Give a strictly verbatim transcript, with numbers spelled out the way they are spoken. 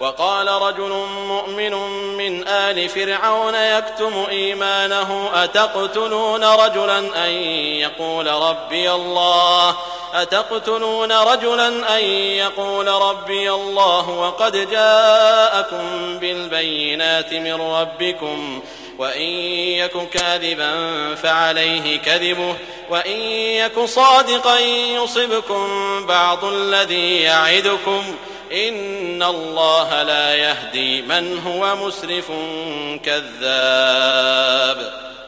وقال رجل مؤمن من آل فرعون يكتم إيمانه أتقتلون رجلا أن يقول ربي الله أتقتلون رجلا أن يقول ربي الله وقد جاءكم بالبينات من ربكم وإن يك كاذبا فعليه كذبه وإن يك صادقا يصبكم بعض الذي يعدكم إن الله لا يهدي من هو مسرف كذاب.